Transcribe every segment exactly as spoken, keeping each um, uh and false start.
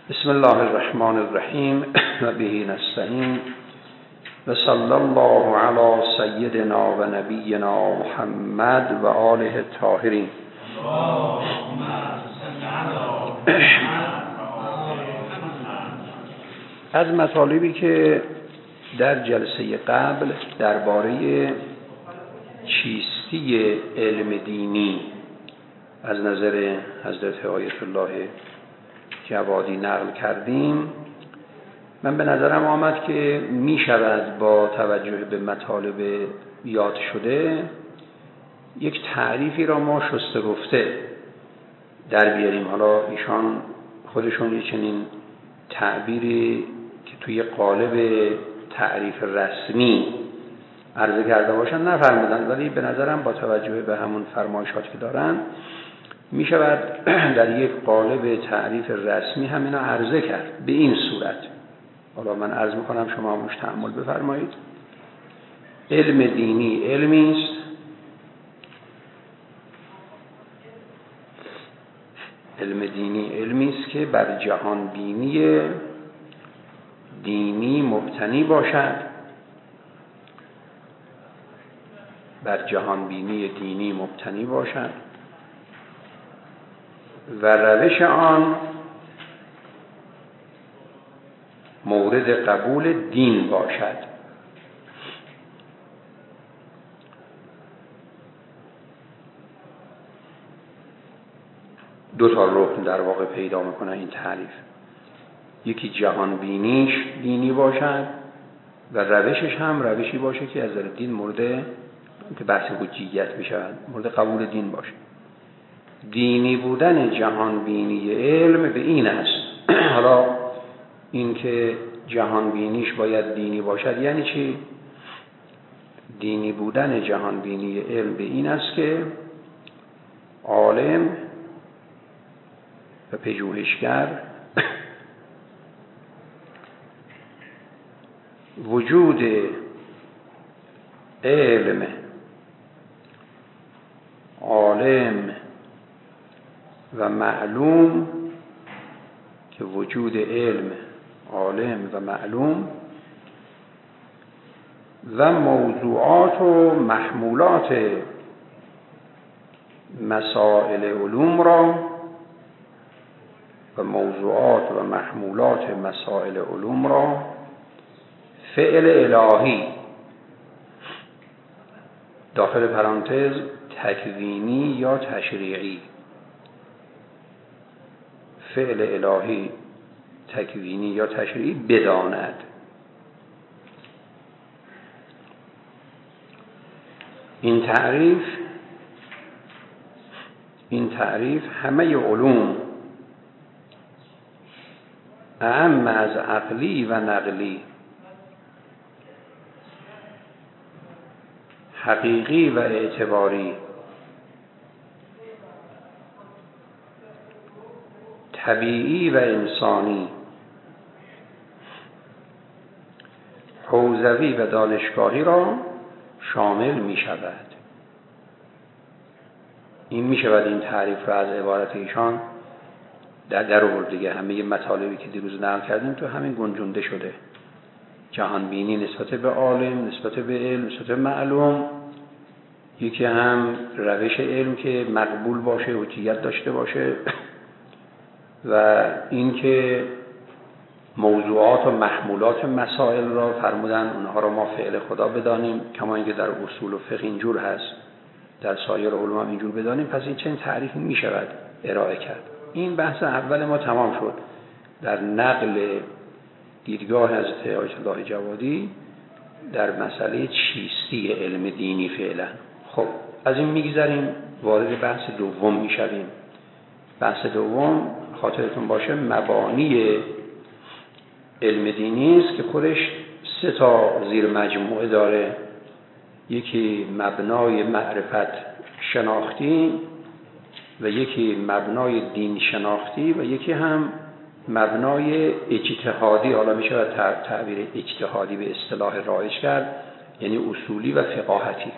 بسم الله الرحمن الرحیم و به نستعین و صلی الله علی سیدنا و نبینا محمد و آله الطاهرین. از مطالبی که در جلسه قبل درباره چیستی علم دینی از نظر حضرت آیت الله جوادی نقل کردیم، من به نظرم آمد که می شود با توجه به مطالب یاد شده یک تعریفی را ما شسته گفته در بیاریم. حالا ایشان خودشون یه چنین تعبیری که توی قالب تعریف رسمی عرضه کرده باشن نفرمودن، ولی به نظرم با توجه به همون فرمایشات که دارن می شود در یک قالب تعریف رسمی همینا عرضه کرد به این صورت. حالا من عرض میکنم، شما هم روش تأمل بفرمایید. علم دینی علمی است علم دینی علمی است که بر جهان بینی دینی مبتنی باشد بر جهان بینی دینی مبتنی باشد و روش آن مورد قبول دین باشد. دو تا رکن در واقع پیدا میکنه این تعریف. یکی جهان بینیش دینی باشد و روشش هم روشی باشه که از نظر دین مورد که بحث حجیت میشود مورد قبول دین باشه. دینی بودن جهان بینی علم به این است. حالا این که جهان بینیش باید دینی باشد یعنی چی؟ دینی بودن جهان بینی علم به این است که عالم و پژوهشگر وجود علم عالم و معلوم که وجود علم عالم و معلوم و موضوعات و محمولات مسائل علوم را و موضوعات و محمولات مسائل علوم را فعل الهی داخل پرانتز تکوینی یا تشریعی، فعل الهی تکوینی یا تشریعی بداند. این تعریف این تعریف همه علوم اعم از عقلی و نقلی، حقیقی و اعتباری، طبیعی و انسانی، حوزوی و دانشگاهی را شامل می شود. این می شود این تعریف را از عبارت ایشان در در آورد دیگه. همه مطالبی که دیروز نقل کردیم تو همین گنجونده شده. جهان بینی نسبت به عالم، نسبت به علم، نسبت به معلوم، یکی هم روش علم که مقبول باشه، حجیت داشته باشه، و اینکه موضوعات و محمولات مسائل را فرمودن اونها را ما فعل خدا بدانیم، کما اینکه در اصول و فقه اینجور هست، در سایر علوم هم اینجور بدانیم. پس این چنین تعریفی می شود ارائه کرد. این بحث اول ما تمام شد در نقل دیدگاه حضرت آیت الله جوادی در مسئله چیستی علم دینی فعلا. خب از این میگذریم وارد بحث دوم میشویم. بحث دوم خاطرتون باشه مبانی علم دینی است که خودش سه تا زیر مجموعه داره. یکی مبنای معرفت شناختی و یکی مبنای دین شناختی و یکی هم مبنای اجتهادی. حالا میشه تعبیر اجتهادی به اصطلاح رایج کرد، یعنی اصولی و فقاهتی.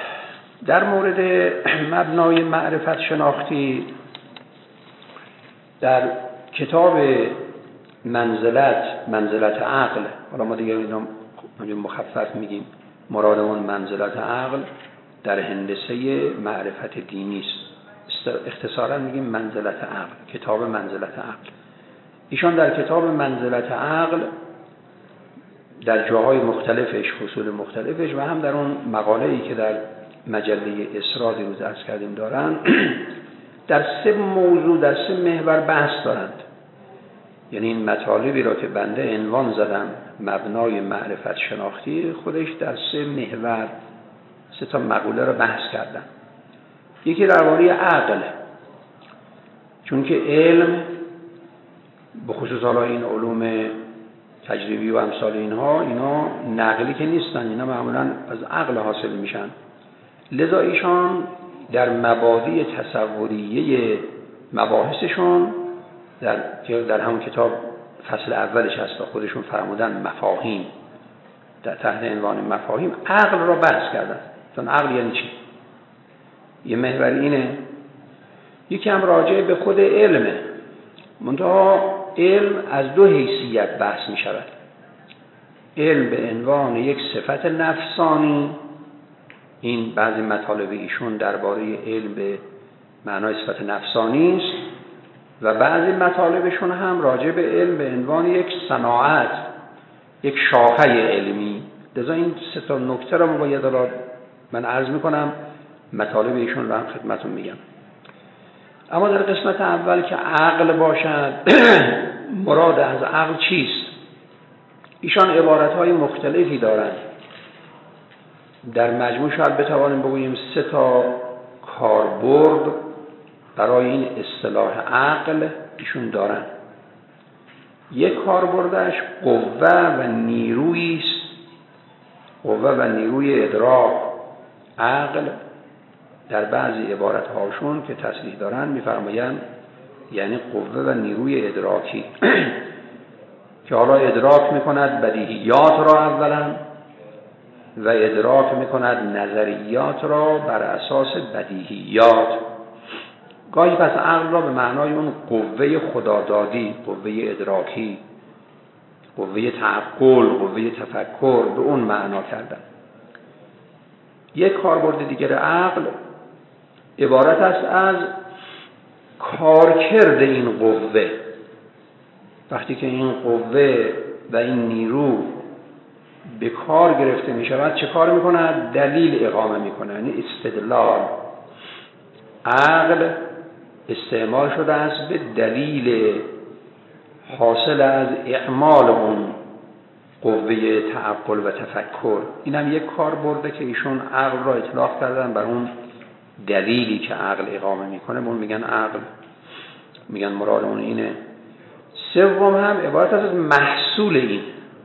در مورد مبنای معرفت شناختی در کتاب منزلت منزلت عقل، حالا ما دیگه اینا مخفف میگیم، مرادمون منزلت عقل در هندسه معرفت دینی است، اختصارا میگیم منزلت عقل، کتاب منزلت عقل. ایشان در کتاب منزلت عقل در جاهای مختلفش، فصول مختلفش و هم در اون مقاله‌ای که در مجله اسرا دیروز عرض کردیم دارن، در سه موضوع، در سه محور بحث دارند. یعنی این مطالبی را که بنده عنوان زدم مبنای معرفت شناختی، خودش در سه محور سه تا مقوله را بحث کردن. یکی درباره عقل، چون که علم به خصوص حالا این علوم تجربی و امثال اینها، اینا نقلی که نیستن، اینا معمولا از عقل حاصل میشن. لذا ایشان در مبادی تصوریه مباحثشون در در همون کتاب فصل اولش هست، خودشون فرمودن مفاهیم، در تحت عنوان مفاهیم عقل را بحث کردن. چون عقل یعنی چی؟ یه محور اینه. یکی هم راجع به خود علمه، منتها علم از دو حیثیت بحث می شود. علم به عنوان یک صفت نفسانی، این بعضی مطالب ایشون درباره علم به معنای صفت نفسانی است، و بعضی مطالبشون هم راجع به علم به عنوان یک صناعت، یک شاخه علمی. لذا این سه تا نکته را باید من عرض میکنم، مطالب ایشون را هم خدمتون میگم. اما در قسمت اول که عقل باشد، مراد از عقل چیست؟ ایشان عبارتهای مختلفی دارند. در مجموع شاید بتوانیم بگوییم سه تا کاربرد برای این اصطلاح عقل ایشون دارن. یک کاربردش قوه و نیرویی است، قوه و نیروی ادراک. عقل در بعضی عبارت‌هاشون که تصریح دارن می‌فرمایند یعنی قوه و نیروی ادراکی که حالا ادراک می‌کند بدیهیات را اولا و ادراک می‌کند نظریات را بر اساس بدیهیات. گاهی پس عقل را به معنای اون قوه خدادادی، قوه ادراکی، قوه تعقل، قوه تفکر به اون معنا کردن. یک کاربرد دیگر عقل عبارت است از کارکرد این قوه. وقتی که این قوه و این نیرو به کار گرفته می شود، چه کار می کند؟ دلیل اقامه می کند، یعنی استدلال. عقل استعمال شده است به دلیل حاصل از اعمال اون قوه تعقل و تفکر. این هم یک کار برده که ایشون عقل را اطلاق کردن بر اون دلیلی که عقل اقامه میکنه، اون میگن عقل، میگن مراد اون اینه. سوم هم عبارت از محصول این.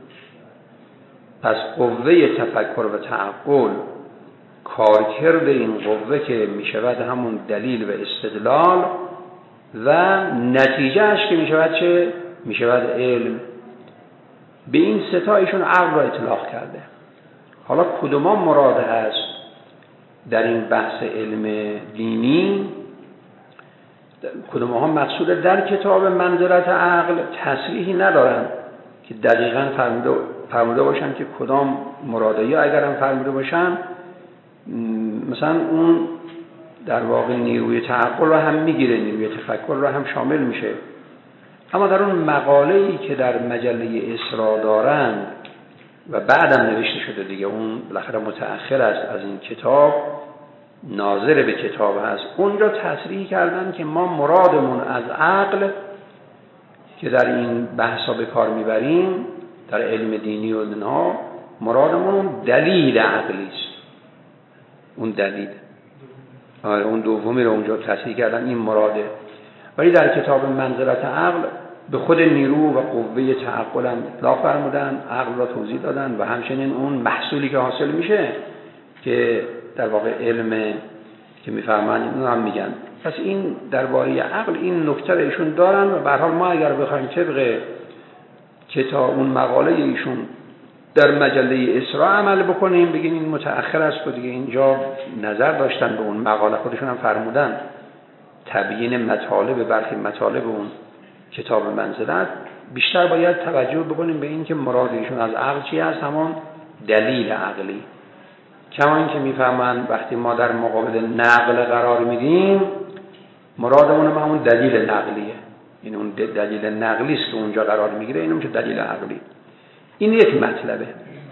پس قوه تفکر و تعقل، کارکرد این قوه که میشود همون دلیل و استدلال، و نتیجهش که میشود چه؟ میشود علم. به این ستایشون عقل را اطلاق کرده. حالا کدوم مراد هست در این بحث علم دینی؟ کدوم ها مقصود در کتاب منزلت عقل تصریحی ندارن که دقیقاً فرموده, فرموده باشن که کدام مراده، یا اگر هم فرموده باشن مثلا اون در واقع نیروی تعقل را هم میگیره، نیروی تفکر را هم شامل میشه. اما در اون مقاله‌ای که در مجله اسرا دارند و بعدم نوشته شده دیگه، اون بالاخره متأخر است از این کتاب، ناظر به کتاب هست، اونجا تصریح کردن که ما مرادمون از عقل که در این بحثا به کار میبریم در علم دینی و اینها، مرادمون اون دلیل عقلی است. اون دلیل آره اون دومی رو اونجا تصحیح کردن، این مراده. ولی در کتاب منزلت عقل به خود نیرو و قوه تعقل هم اطلاق فرمودن، عقل را توضیح دادن و همچنین اون محصولی که حاصل میشه که در واقع علم که میفهمن اون هم میگن. پس این درباره عقل این نکته رو ایشون دارن و به هر حال ما اگر بخوایم طبق کتاب اون مقاله ایشون در مجله اسرا عمل بکنیم، بگیم این متأخر است و دیگه اینجا نظر داشتن به اون مقاله، خودشون هم فرمودن تبیین مطالب برخی مطالب اون کتاب منزلت بیشتر باید توجه بکنیم به این که مراد ایشون از عقل چی هست، همون دلیل عقلی. کما این که میفهمن وقتی ما در مقابل نقل قرار میدیم مرادمون هم همون دلیل نقلیه، این اون دلیل نقلی است که اونجا قرار میگیره، اینم که دلیل عقلی. این یک مطلبه.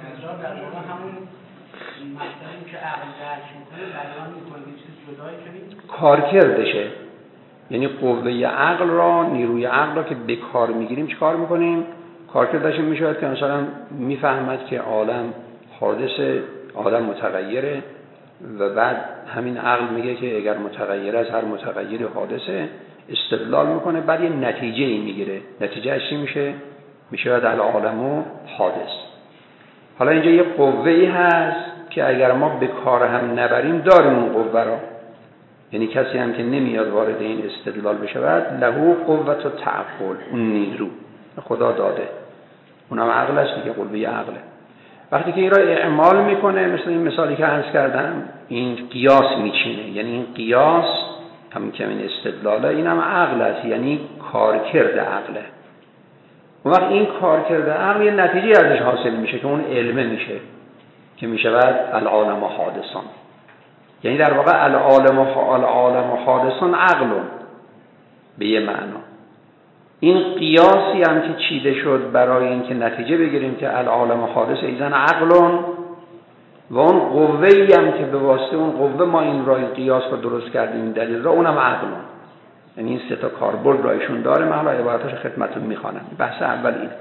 کارکردشه، یعنی قوه عقل را، نیروی عقل را که به کار میگیریم چه کار میکنیم؟ کارکردش میشه که مثلا میفهمد که عالم حادثه، عالم متغیره و بعد همین عقل میگه که اگر متغیر از هر متغیر حادثه استدلال میکنه، بعد یه نتیجه ای میگیره. نتیجه چی میشه؟ میشه در العالم حادث. حالا اینجا یه قوه‌ای هست که اگر ما به کار هم نبریم داریم اون قوه را، یعنی کسی هم که نمیاد وارد این استدلال بشه بعد لهو قوت و تعقل، اون نیرو خدا داده، اونم عقل است دیگه، قوه عقله. وقتی که این را اعمال میکنه، مثل این مثالی که عرض کردم، این قیاس میچینه، یعنی این قیاس هم که این استدلاله، اینم عقل است، یعنی کارکرد عقله. اون وقت این کارکرد عقل یه نتیجه ازش حاصل میشه که اون علمه میشه که میشه بعد العالم حادثان، یعنی در واقع العالم العالم حادثان عقلون به یه معنا. این قیاسی هم که چیده شد برای اینکه نتیجه بگیریم که العالم حادث ایزن عقلون، و اون قوه‌ای هم که به واسطه اون قوه ما این راه قیاس رو درست کردیم، این دلیل را، اونم عقلون. یعنی این سه تا کاربرد را ایشون داره. من حالا عبارتش خدمتتون میخوانم. بحث اول این.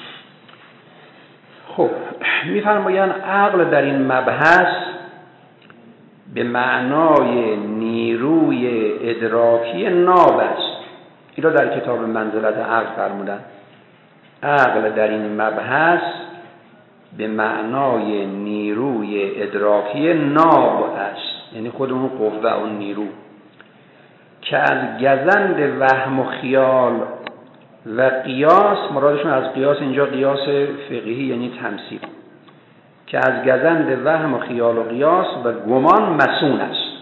خب میفرمایند عقل در این مبحث به معنای نیروی ادراکی ناب است. این را در کتاب منزلت عقل فرمودن. عقل در این مبحث به معنای نیروی ادراکی ناب است، یعنی خود اون قوه، اون نیرو که از گزند وهم و خیال و قیاس، مرادشون از قیاس اینجا قیاس فقهی یعنی تمثیل، که از گزند وهم و خیال و قیاس و گمان مسون است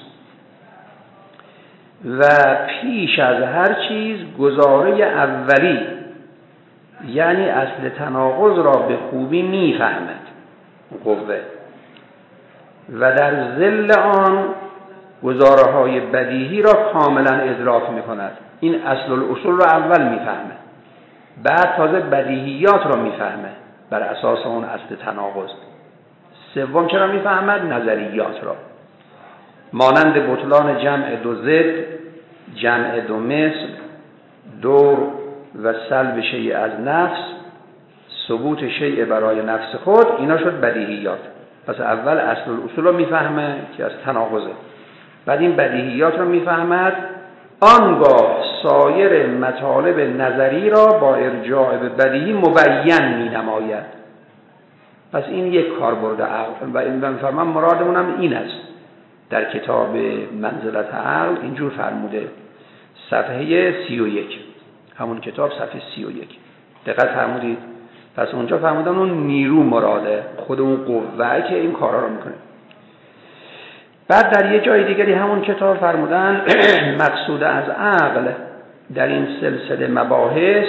و پیش از هر چیز گزاره اولی، یعنی اصل تناقض را به خوبی میفهمد قوه، و در ظل آن گزاره های بدیهی را کاملا ادراک میکند. این اصل الاصول را اول میفهمه، بعد تازه بدیهیات را میفهمه بر اساس اون اصل تناقض. سوم چرا میفهمد؟ نظریات را، مانند بطلان جمع دو ضد، جمع دو مثل، دور و سلب شیء از نفس، ثبوت شیء برای نفس خود. اینا شد بدیهیات. پس اول اصل الاصول رو میفهمه که از تناقضه، بعد این بدیهیات رو میفهمد، آنگاه سایر مطالب نظری را با ارجاع به بدیهی مبین می نماید. پس این یک کاربرد عقل و این بنفرمان مرادمون هم این است. در کتاب منزلت عقل اینجور فرموده، صفحه سی و یک، همون کتاب صفحه سی و یک دقت فرمودید. پس اونجا فرمودن اون نیرو مراده، خود اون قوه که این کارا رو میکنه. بعد در یه جای دیگری همون کتاب فرمودن مقصود از عقل در این سلسله مباحث،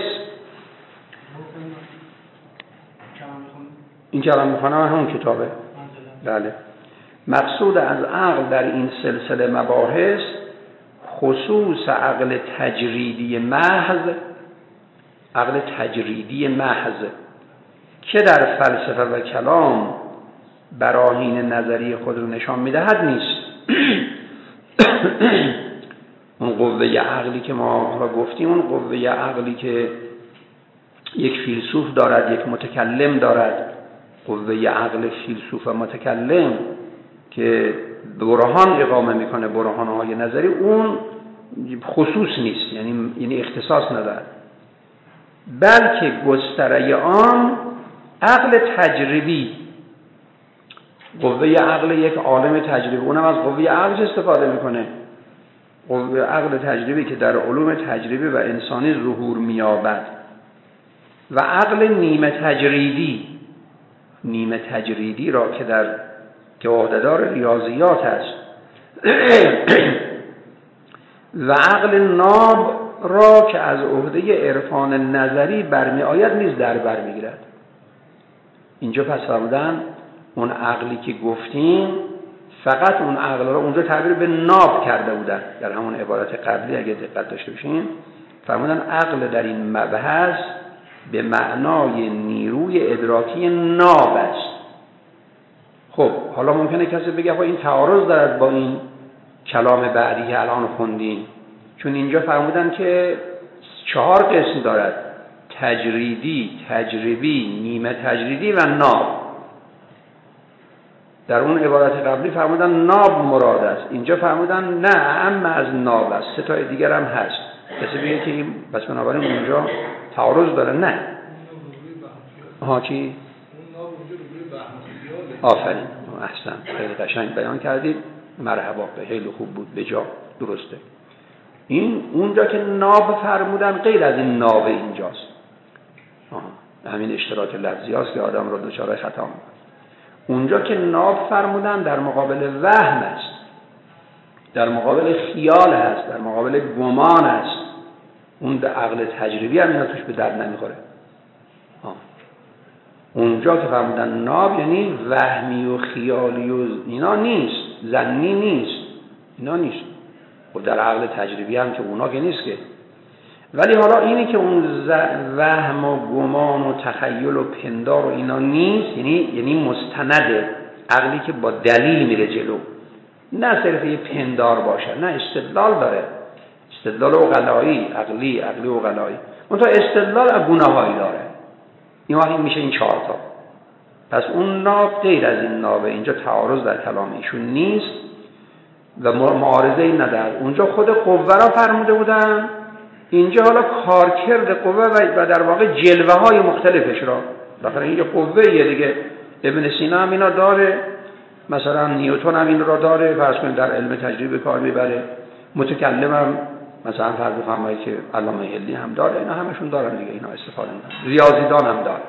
این که الان میخوانم همون کتابه، بله، مقصود از عقل در این سلسله مباحث خصوص عقل تجریدی محض، عقل تجریدی محض که در فلسفه و کلام براهین نظری خود رو نشان میدهد نیست. اون قوه عقلی که ما را گفتیم، اون قوه عقلی که یک فیلسوف دارد، یک متکلم دارد، قوه عقل فیلسوف و متکلم که برهان اقامه میکنه، برهانهای نظری، اون خصوص نیست، یعنی یعنی اختصاص ندارد، بلکه گستره آن عقل تجربی، قوه عقل یک عالم تجربی، اونم از قوه عقل استفاده میکنه، قوه عقل تجربی که در علوم تجربی و انسانی ظهور مییابد، و عقل نیمه تجریدی، نیمه تجریدی را که در که عهده‌دار ریاضیات است و عقل ناب را که از عهده عرفان نظری برمی آید نیز در بر میگیرد. اینجا پس فرمودن اون عقلی که گفتیم فقط اون عقل را اونجا تعبیر به ناب کرده بودن. در همون عبارت قبلی اگه دقت داشته باشین فرمودن عقل در این مبحث به معنای نیروی ادراکی ناب است. خب حالا ممکنه کسی بگه خب این تعارض دارد با این کلام بعدی که الان خوندیم، چون اینجا فرمودن که چهار قسم دارد: تجریدی، تجربی، نیمه تجریدی و ناب. در اون عبارت قبلی فرمودن ناب مراد است، اینجا فرمودن نه اما از ناب است، سه تا دیگر هم هست. کسی بگه که این بس بنابراین اونجا تعارض داره؟ نه. ها چی؟ آفرین، احسن، خیلی قشنگ بیان کردید، مرحبا، خیلی خوب بود، به جا، درسته. این اونجا که ناب فرمودن غیر از این ناب اینجاست. آه. همین اشتراک لفظی هاست که آدم را دچار خطا می‌کنه. اونجا که ناب فرمودن در مقابل وهم است، در مقابل خیال هست، در مقابل گمان است. اون در عقل تجربی هم اینا توش به درد نمیخوره. آه. اونجا که فرمودن ناب یعنی وهمی و خیالی و اینا نیست، ظنی نیست، اینا نیست. و در عقل تجربی هم که اونا که نیست که. ولی حالا اینی که اون وهم و گمان و تخیل و پندار و اینا نیست، یعنی یعنی مستند عقلی که با دلیل میره جلو، نه صرف یه پندار باشه، نه استدلال داره، استدلال عقلایی، عقلی، عقلی عقلایی. اون تا استدلال گونه‌هایی داره. این واقعی میشه این چهار تا. پس اون ناب غیر از این نابه، اینجا تعارض در کلام ایشون نیست و معارضه ای نداره. اونجا خود قوه را فرموده بودن، اینجا حالا کارکرد قوه و در واقع جلوه های مختلفش را. بخاطر اینجا قوه یه دیگه ابن سینا هم اینا داره، مثلا نیوتن هم این را داره، فرض کنید در علم تجربه کار میبره، متکلم هم مثلا فرض بفرمایید که علامه هلی هم داره، اینا همشون دارن دیگه، اینا استفاده میکنن. ریاضیدان هم داره.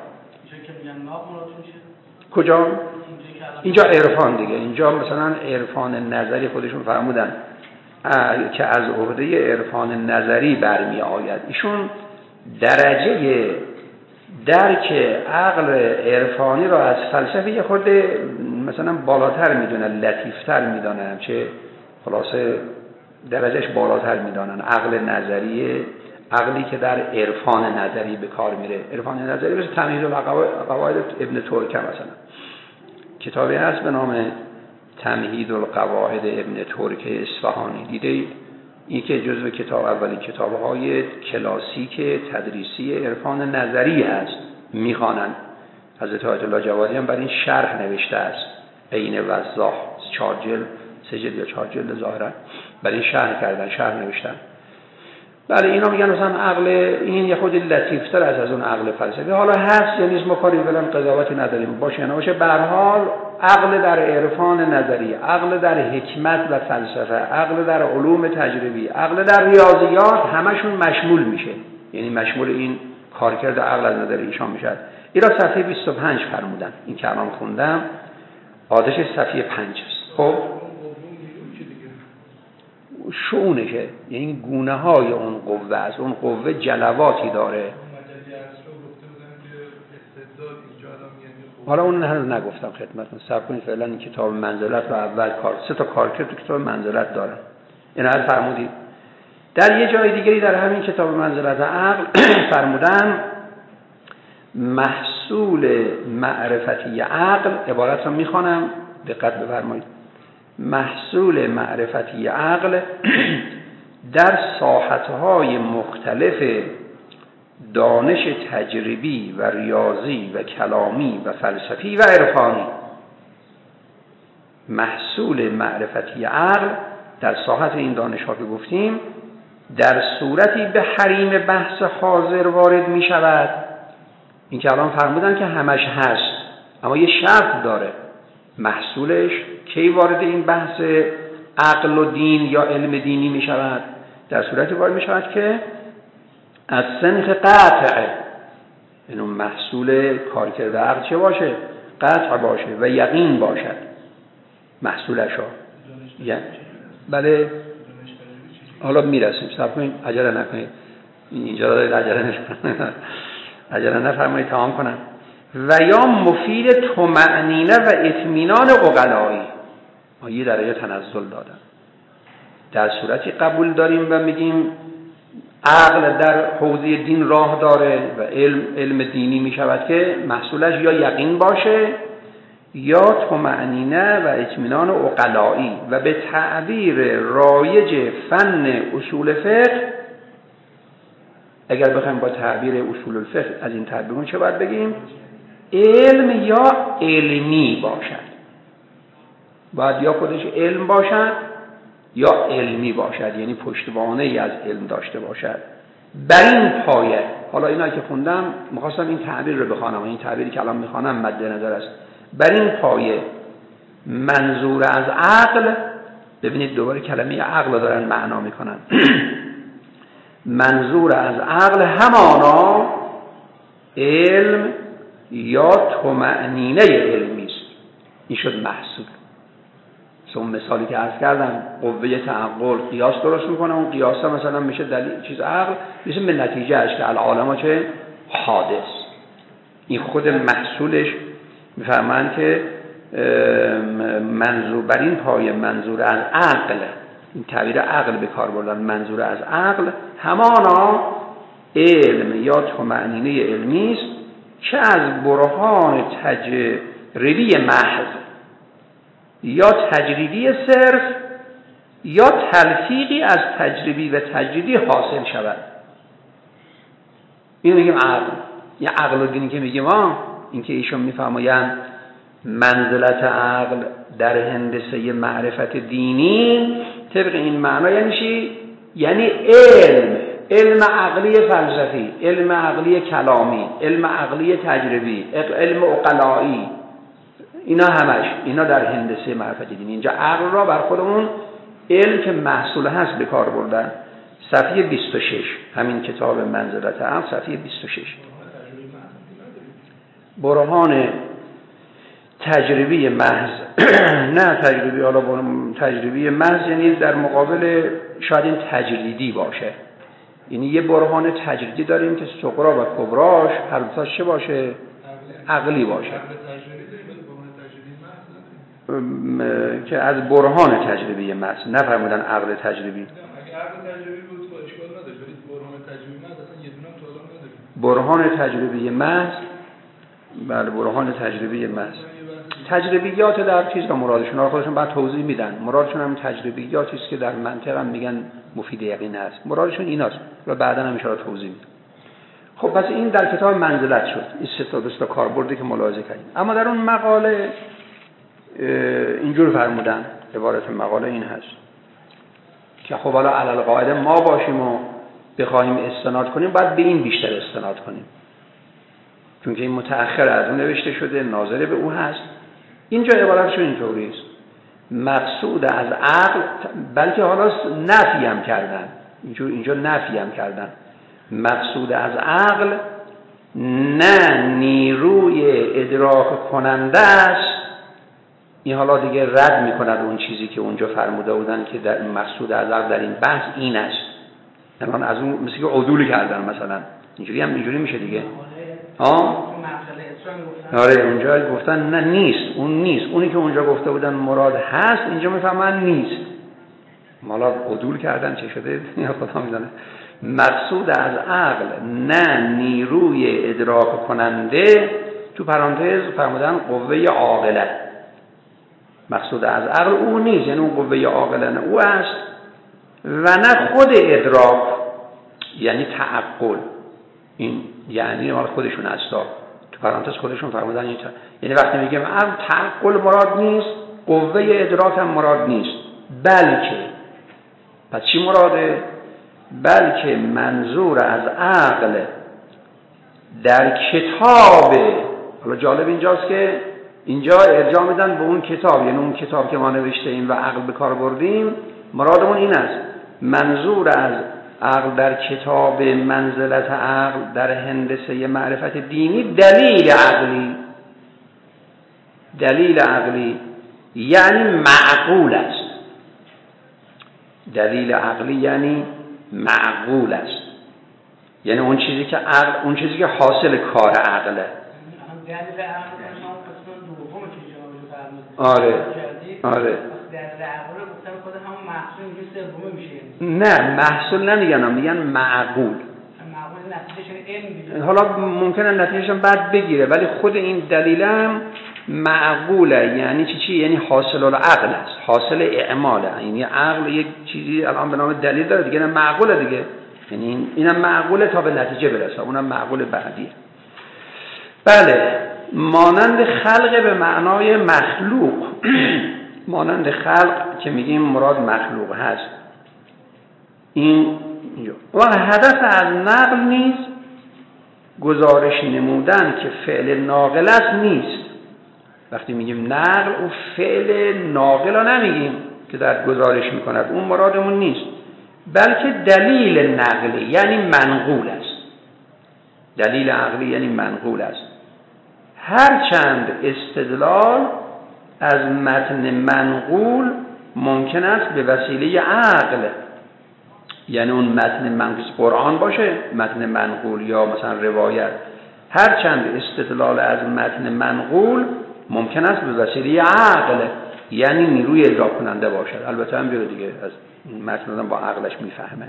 کجا؟ اینجا عرفان دیگه، اینجا مثلا عرفان نظری خودشون فرمودن که از عهده عرفان نظری برمی آید. ایشون درجه درک عقل عرفانی را از فلسفه یه خورده مثلا بالاتر میدونن، لطیفتر میدونن، چه خلاصه درجهش بالاتر میدانن. عقل نظریه، عقلی که در عرفان نظری به کار میره. عرفان نظری مثل تمهید القواعد ابن ترکه مثلا، کتابی هست به نام تمهید القواعد ابن ترکه اصفهانی، دیده این که جزو کتاب اولین کتاب‌های کلاسیک تدریسی عرفان نظری هست، میخوانن. حضرت آیت الله جوادی هم بر این شرح نوشته است، عین وضاح، چهار جلد، سه جلد یا چهار جلد ظاهرا بر این شرح کردن، شرح نوشتن. بله اینا میگن مثلا عقل این یه خود لطیفتر از از اون عقل فلسفی. حالا هست یا نیست ما کاری فعلا قضاوتی نداریم، باشه نه باشه، به هر حال عقل در عرفان نظری، عقل در حکمت و فلسفه، عقل در علوم تجربی، عقل در ریاضیات، همشون مشمول میشه، یعنی مشمول این کارکرد عقل از نظر ایشان میشه. اینا صفحه بیست و پنج فرمودن، این که الان خوندم آدش صفحه پنج است. خب شؤونشه، یعنی گونه های اون قوه است، اون قوه جلواتی داره. حالا اون هنوز نگفتم خدمتتون، صبر کنید فعلا این کتاب منزلت رو اول کار، سه تا کارکرد تو کتاب منزلت داره، اینا رو فرمودید. در یه جای دیگری در همین کتاب منزلت عقل فرمودن محصول معرفتی عقل، عبارت رو میخوانم دقت بفرمایید. محصول معرفتی عقل در ساحتهای مختلف دانش تجربی و ریاضی و کلامی و فلسفی و عرفانی. محصول معرفتی عقل در ساحت این دانش ها که گفتیم در صورتی به حریم بحث حاضر وارد می شود. این که الان فرمودن که همش هست، اما یه شرط داره، محصولش کی وارد این بحث عقل و دین یا علم دینی می شود؟ در صورتی وارد می شود که از سنخ قطع، این محصول کارکرد عقل چه باشه؟ قطع باشه و یقین باشد محصولش ها. بله حالا میرسیم، صبر کنید، عجله نکنید، اینجا دارید عجله نکنید، عجله نفرمایید تمام کنم. و یا مفید طمأنینه و اطمینان عقلایی، ما یه درجه تنزل دادن. در صورتی قبول داریم و میگیم عقل در حوزه دین راه داره و علم علم دینی میشود که محصولش یا یقین باشه یا طمأنینه و اطمینان عقلایی. و به تعبیر رایج فن اصول فقه، اگر بخوایم با تعبیر اصول الفقه از این تعبیرون چه باید بگیم؟ علم یا علمی باشد، باید یا خودش علم باشد یا علمی باشد، یعنی پشتوانه ای از علم داشته باشد. بر این پایه، حالا اینا که خوندم میخواستم این تعبیر رو بخوانم، این تعبیری که الان میخوانم مد نظر است. بر این پایه منظور از عقل، ببینید دوباره کلمه عقل دارن معنا میکنن منظور از عقل همانا علم یا طمأنینه علمی است. این شد محصول. اون مثالی که عرض کردم، قوه تعقل قیاس درست میکنه، اون قیاس مثلا میشه دلیل چیز عقل، میشه به نتیجه اش که العالم چه حادث. این خود محصولش میفهمن که منظور بر این پایه منظور از عقل، این تعبیر عقل به کار بردن، منظور از عقل همانا علم یا طمأنینه علمی است که از برهان تجربی محض یا تجریدی صرف یا تلفیقی از تجربی و تجریدی حاصل شود. اینو میگیم عقل. یه عقل دینی که میگیم ما، این که ایشون میفرمایند منزلت عقل در هندسه معرفت دینی، طبق این معنا یعنی چی؟ یعنی علم، علم عقلی فلسفی، علم عقلی کلامی، علم عقلی تجربی، علم عقلایی، اینا همش اینا در هندسه معرفت دینی. اینجا عقل را بر خودمون علم که محصول هست به کار بردن. صفحه بیست و شش همین کتاب منزلت عقل، صفحه بیست و شش. برهان تجربی محض نه تجربی، حالا تجربی محض یعنی در مقابل شاید این تجریدی باشه، یعنی یه برهان تجریدی داریم که صغرا و کبراش هر دوتاش چه باشه؟ عقلی باشه، که از برهان تجربی محض، نفرمودن عقل تجربی. اگه عقل تجربی بود تو اشکال نداشت، ولی برهان تجربی محض اصلا یه دونه تو الان نداریم. برهان تجربی محض، بله برهان تجربی محض. تجربیات در چیز را مرادشون را خودشون بعد توضیح میدن. مرادشون هم تجربیاتی است که در منطق هم میگن مفید یقین است. مرادشون ایناست و بعدا هم ان شاء الله توضیح میدن. خب پس این در کتاب منزلت شد. این سه تا بستا کاربردی که ملاحظه کردیم. اما در اون مقاله اینجور فرمودن، عبارت مقاله این هست که خب حالا علی القاعده ما باشیم و بخوایم استناد کنیم، باید به این بیشتر استناد کنیم، چون که این متأخر از اون نوشته شده، ناظر به او هست. اینجا عبارتشون اینطوری است: مقصود از عقل، بلکه حالا نفی هم کردن، اینجا اینجا نفی هم کردن، مقصود از عقل نه نیروی ادراک کننده است. این حالا دیگه رد میکند اون چیزی که اونجا فرموده بودن که در این مقصود از عقل در این بحث این است. الان از اون مثل که عدول کردن مثلا، اینجوری هم اینجوری میشه دیگه. ها؟ آره اونجا گفتن نه نیست، اون نیست، اونی که اونجا گفته بودن مراد هست، اینجا میفهمن نیست. مالا عدول کردن چه شده یا خدا میدونه. مقصود از عقل نه نیروی ادراک کننده، تو پرانتز فرمودن قوه عاقله، مقصود از عقل او نیست، یعنی اون قوه عاقلانه او است، و نه خود ادراک یعنی تعقل. این یعنی مال خودشون هستا، تو پرانتز خودشون فرمودن این تا. یعنی وقتی میگیم عقل تعقل مراد نیست، قوه ادراک هم مراد نیست، بلکه پس چی مراده؟ بلکه منظور از عقل در کتاب، حالا جالب اینجاست که اینجا ارجاع میدن به اون کتاب، یعنی اون کتاب که ما نوشته ایم و عقل به کار بردیم، مرادمون این است: منظور از عقل در کتاب منزلت عقل در هندسه معرفت دینی دلیل عقلی، دلیل عقلی یعنی معقول است. دلیل عقلی یعنی معقول است، یعنی اون چیزی که عقل، اون چیزی که حاصل کار عقله. آره آره نه محصول نمیگن، میگن معقول. حالا ممکنه نتیجهشون بعد بگیره ولی خود این دلیلم معقوله. یعنی چی چی؟ یعنی حاصل العقل است، حاصل اعماله. یعنی عقل یک چیزی الان به نام دلیل داره دیگه، معقوله دیگه. یعنی اینم معقوله تا به نتیجه برسه، اونم معقول بعدیه. بله، مانند خلق به معنای مخلوق مانند خلق که میگیم مراد مخلوق هست. این و هدف از نقل نیز گزارش نمودن که فعل ناقل است نیست. وقتی میگیم نقل، اون فعل ناقل رو نمیگیم که در گزارش میکند، اون مرادمون نیست، بلکه دلیل نقلی یعنی منقول است. دلیل عقلی یعنی منقول است. هرچند استدلال از متن منقول ممکن است به وسیله عقل، یعنی اون متن منقول قرآن باشه متن منقول یا مثلا روایت، هرچند استدلال از متن منقول ممکن است به وسیله عقل، یعنی نیروی اجرا کننده باشد. البته هم بیاره دیگه از متن با عقلش میفهمه.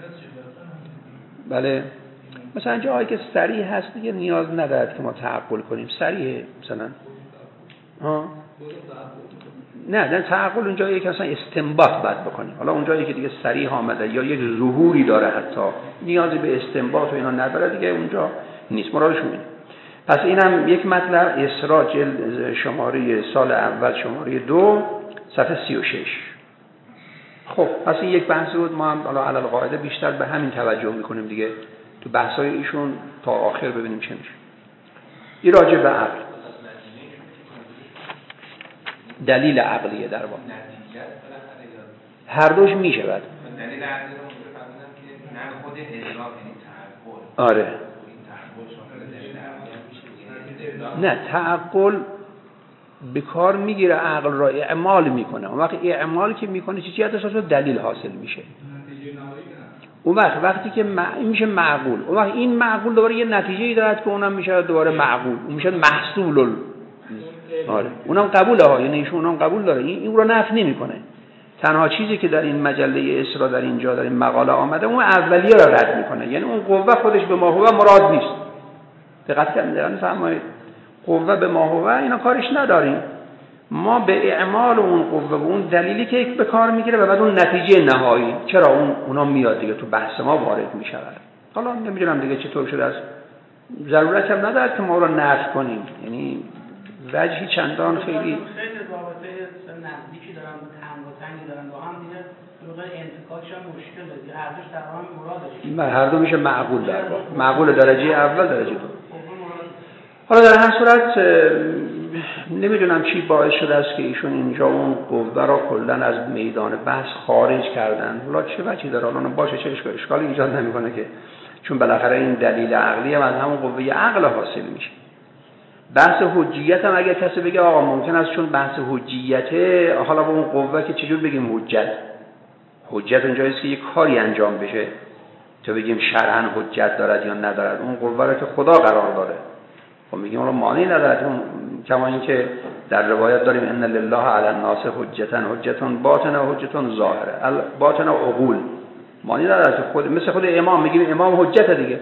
بله، مثلا جایی که صریح هست دیگه نیاز ندارد که ما تعقل کنیم، صریحه مثلا. ها نه نه تعقل اونجایی که مثلا استنباط باید بکنیم. حالا اونجایی که دیگه صریح آمده یا یک ظهوری داره حتی نیازی به استنباط و اینا نداره دیگه، اونجا نیست. مرادشون اینه. پس اینم یک مطلب. اسراء جلد شماره سال اول شماره دو صفحه سی و شش. خب پس این یک بحث بود. ما هم حالا علی القاعده بیشتر به همین توجه میکنیم دیگه تو بحثای ایشون تا آخر ببینیم چه میشه. این راجع به عقل، دلیل عقلیه در واقع. هر دوش میشه بعد. دلیل عقلی رو میفهمن که نه خود ادراک یعنی تعقل. آره. نه تعقل به کار میگیره، عقل را اعمال میکنه. اون وقت اعمال که میکنه چی چی اساس دلیل حاصل میشه. اون وقت وقتی که مع... میشه معقول، اون وقت این معقول دوباره یه نتیجه‌ای داره که اونم میشه دوباره معقول، اون میشه محصول ال... آره اونم قبوله ها، یعنی ایشون اونم قبول داره، این این رو نفی نمیکنه. تنها چیزی که در این مجله اسراء در اینجا در این مقاله آمده اون اولیه رو رد میکنه، یعنی اون قوه خودش به ما هو مراد نیست. دقت کردین فهمید؟ قوه به ما هو اینا کارش نداریم. ما به اعمال اون قوه و اون دلیلی که به کار میگیره و بعد اون نتیجه نهایی چرا اون اونا میاد دیگه تو بحث ما وارد میشود. حالا نمیدونم دیگه چطور شده است، ضرورت هم نداره که ما رو نفی کنیم، یعنی وجهی چندان خیلی خیلی رابطه نزدیکی دارن، تنگ و تنگی دارن با هم دیگه، موقع انتقادش هم مشکله دیگه، هر دوش تقریبا مرادش. هر دو میشه معقول در واقع، معقول درجه اول درجه دو. حالا در هر صورت نمیدونم چی باعث شده است که ایشون اینجا اون قوه را کلا از میدان بحث خارج کردن. حالا چه وجهی داره؟ حالا باشه چه اشکال اشکالی ایجاد نمیکنه که، چون بالاخره این دلیل عقلی هم از همون قوه عقل حاصل میشه. بحث حجیت هم اگر کسی بگه آقا ممکن است چون بحث حجیته، حالا با اون قوه که چجور بگیم حجت؟ حجت اونجاییست که یک کاری انجام بشه تا بگیم شرعاً حجت دارد یا ندارد. اون قوه را که خدا قرار داره خب میگیم اون معنی ندارد. اون کما اینکه در روایت داریم ان لله علی الناس حجتا حجتون باطنه و حجتون ظاهره، باطن و عقول معنی ندارد. خود مثل خود امام میگیم امام حجت دیگه،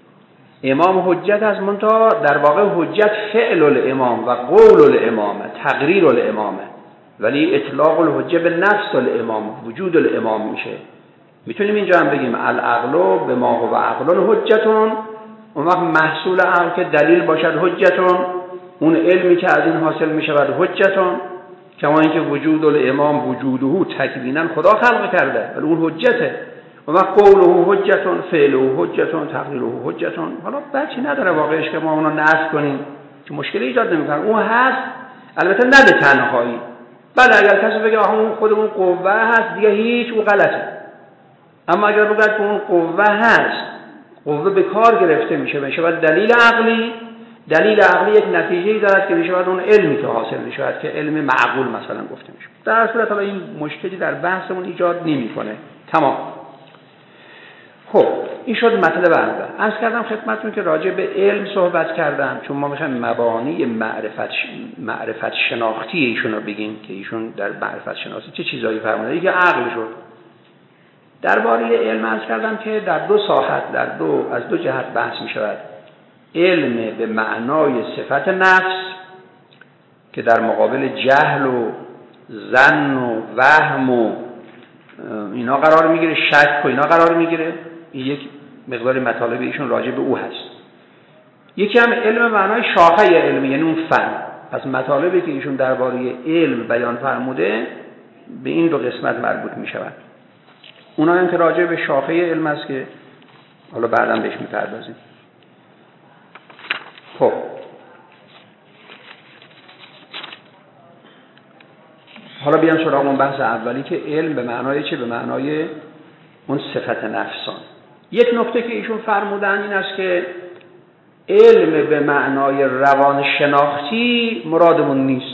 امام حجت از منتها در واقع حجت فعل الامام و قول الامام، تقریر الامام، ولی اطلاق الحجه به نفس الامام، وجود الامام میشه. میتونیم اینجا هم بگیم العقل به ما هو عقل حجتون، اون وقت محصول عقل که دلیل باشد حجتون، اون علمی که از این حاصل میشود حجتون، کما اینکه وجود الامام وجوده تکوینا خدا خلق کرده ولی اون حجته. و وقت قوله حجتون، فعله حجتون، تقریره حجتون. حالا بچی نداره واقعش که ما اونو نفی کنیم که مشکلی ایجاد نمیکنه، اون هست، البته نه به تنهایی. بعد اگر کسی بگه آها اون خودمون قوه هست دیگه هیچ، او غلطه. اما اگر بگه که اون قوه هست، قوه به کار گرفته میشه میشه و دلیل عقلی، دلیل عقلی یک نتیجه‌ای دارد که میشود اون علمی که حاصل میشود که علم معقول مثلا گفته میشه. در صورت حالا این مشکلی در بحثمون ایجاد نمیکنه. تمام. خب این شد مطلب اول. عرض کردم خدمتتون که راجع به علم صحبت کردم، چون ما میخوایم مبانی معرفت معرفت شناختی ایشون رو بگیم که ایشون در معرفت شناسی چه چیزایی فرموده. یکی عقل شد. درباره علم عرض کردم که در دو ساحت، در دو از دو جهت بحث میشود. علم به معنای صفت نفس که در مقابل جهل و ظن و وهم و اینا قرار میگیره، شک و اینا قرار میگیره. این یک مقدار مطالب ایشون راجع به او هست. یکی هم علم معنای شاخه علمی، یعنی اون فن. پس مطالبی که ایشون درباره علم بیان فرموده به این دو قسمت مربوط میشود. اونا هم که راجع به شاخه علم است که حالا بعداً بهش میپردازیم. خب حالا بیام سراغ اون بحث اولی که علم به معنای چه؟ به معنای اون صفت نفسان. یک نکته که ایشون فرمودن این است که علم به معنای روان شناختی مرادمون نیست.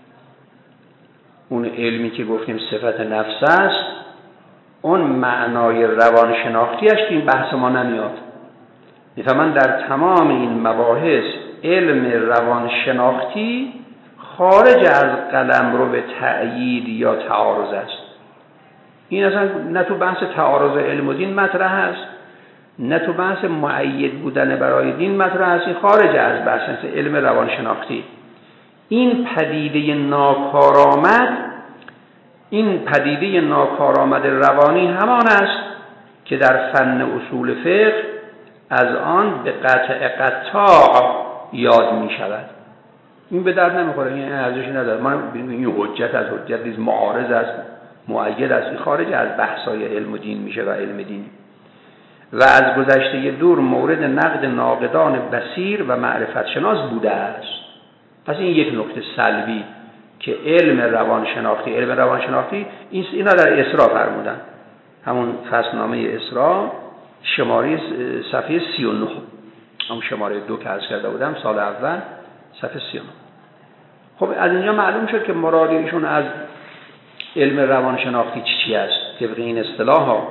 اون علمی که گفتیم صفت نفس است، اون معنای روان شناختیش که این بحث ما نمیاد. میفهمن در تمام این مباحث علم روان شناختی خارج از قلمرو به تأیید یا تعارض است. این اصلا نه تو بحث تعارض علم و دین مطرح است، نه تو بحث مؤید بودن برای دین مطرح است. این خارج از بحث علم روان شناختی. این پدیده ناکارآمد، این پدیده ناکارآمد روانی همان است که در فن اصول فقه از آن به قطع قطاع یاد می شود. این به درد نمیخوره، این ارزشی نداره. ما این حجت از حجت نیست، معارض است، مؤید است. این خارج از بحث‌های علم و دین میشه و علم دین و از گذشته دور مورد نقد ناقدان بصیر و معرفت شناس بوده است. پس این یک نکته سلبی که علم روانشناختی علم روانشناختی اینا در اسراء فرمودن، همون فصلنامه اسراء شماره صفحه سی و نه، همون شماره دو که عرض کرده بودم سال اول صفحه سی و نه. خب از اینجا معلوم شد که مراد ایشون از علم روانشناختی چی چی است طبق این اصطلاح ها.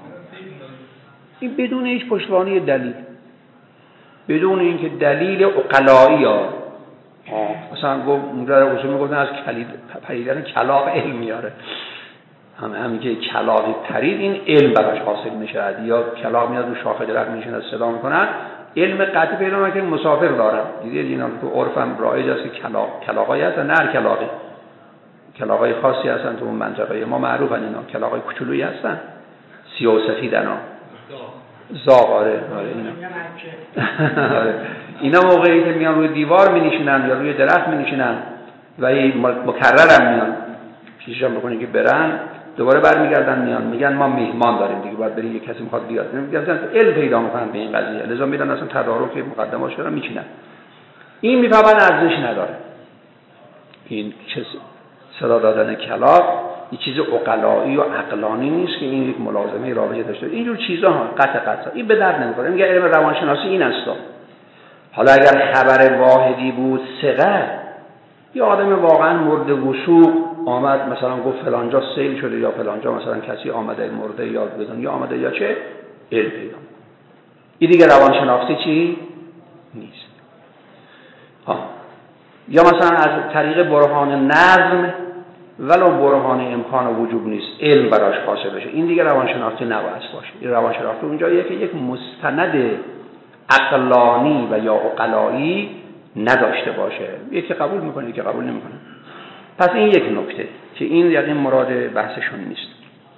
این بدون هیچ پشتوانه دلیل، بدون اینکه دلیل عقلایی ها مثلا گفت در اصول میگفتن از پریدن کلاغ علم میاره، هم همین که کلاغی پرید این علم براش حاصل میشه، یا کلاغ میاد رو شاخه درخت میشینه صدا میکنن علم قطعی پیدا میکنه که مسافر دارن. دیدید اینا تو عرفم رایج است که کلاغ کلاغایی هستن، نه هر کلاغی، کلاغای خاصی هستن تو اون منطقه ما معروفن. اینا کلاغای کوچولویی هستن، سیاه و سفیدن ها، زاغ. آره آره اینا آره. اینا موقعی که میان روی دیوار می نشینن یا روی درخت می نشینن و مکرر هم میان پیششون بکنه که برن دوباره برمیگردن میان میگن ما مهمان داریم دیگه باید بریم، یک کسی میخواد بیاد. میگن علم پیدا میکنن به این قضیه، لذا میرن اصلا تدارک مقدمات شدن میچینن. این میفهمن ارزش نداره. این چه صدا دادن کلاغ این چیز عقلایی و عقلانی نیست که این یک ملازمه رابطه داشته. اینجور چیزا ها قطع قطع این به درد نمیخوره. میگه علم روانشناسی این است. حالا اگر خبر واحدی بود ثقه، یا آدم واقعا مرده وثوق آمد مثلا گفت فلانجا سیل شده یا فلانجا مثلا کسی آمده مرده یا بدون یا آمده یا چه، علم پیدا. این دیگه روانشناسی چی نیست. ها یا مثلا از طریق برهان نظم ولو برهان امکان و وجوب نیست علم براش حاصل بشه، این دیگه روانشناختی نباید باشه. این روانشناختی اونجاییه که یک مستند عقلانی و یا عقلایی نداشته باشه، یکی قبول میکنه یکی قبول نمیکنه. پس این یک نکته که این یعنی مراد بحثشون نیست.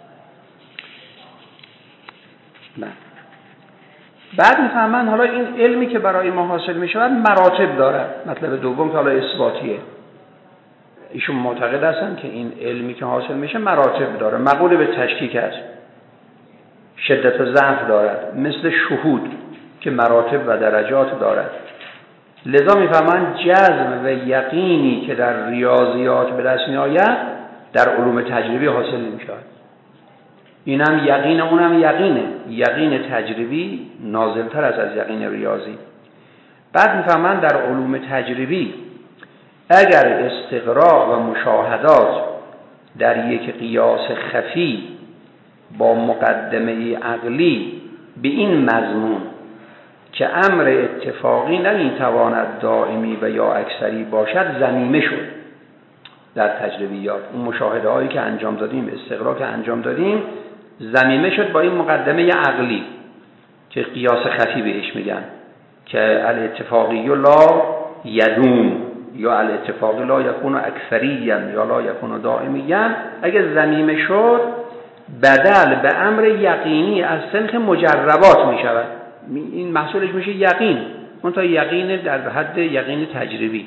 نه. بعد میفهمن حالا این علمی که برای ما حاصل میشود مراتب داره. مطلب دوم که حالا اثباتیه، ایشون معتقد هستن که این علمی که حاصل میشه مراتب داره، مقوله به تشکیک است، شدت و ضعف دارد، مثل شهود که مراتب و درجات دارد. لذا میفهمن جزم و یقینی که در ریاضیات به دست میآید در علوم تجربی حاصل نمیشه. اینم یقین اونم یقینه، یقین تجربی نازلتر است از یقین ریاضی. بعد میفهمن در علوم تجربی اگر استقراء و مشاهدات در یک قیاس خفی با مقدمه عقلی به این مضمون که امر اتفاقی نمیتواند دائمی و یا اکثری باشد ضمیمه شد در تجربیات. اون مشاهده هایی که انجام دادیم، استقراء که انجام دادیم، ضمیمه شد با این مقدمه عقلی که قیاس خفی بهش میگن که الاتفاقی لا یدوم یا الاتفاقی لا یکون اکثریا یا لا یکون دائمیا. اگه ضمیمه شد بدل به امر یقینی از سنخ مجربات می شود. این محصولش میشه یقین، اون تا یقین در حد یقین تجربی.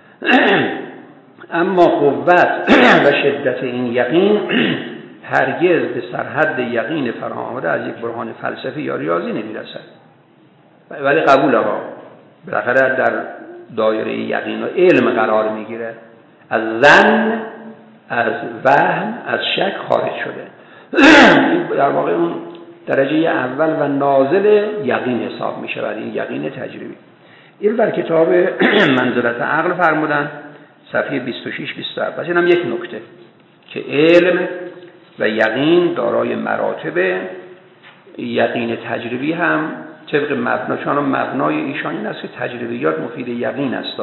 اما قوت و شدت این یقین هرگز به سرحد یقین فراهم آمده از یک برهان فلسفی یا ریاضی نمیرسد. ولی قبول ها بالاخره در دایره یقین و علم قرار میگیره، از ظن، از وهم، از شک خارج شده. در واقع اون درجه اول و نازل یقین حساب میشه، ولی این یقین تجربی. این در کتاب منزلت عقل فرمودن صفحه بیست و شش بیست و هفت. پس اینم یک نکته که علم و یقین دارای مراتب، یقین تجربی هم طبق مبنا، چون مبنای ایشان این است که تجربیات مفید یقین است.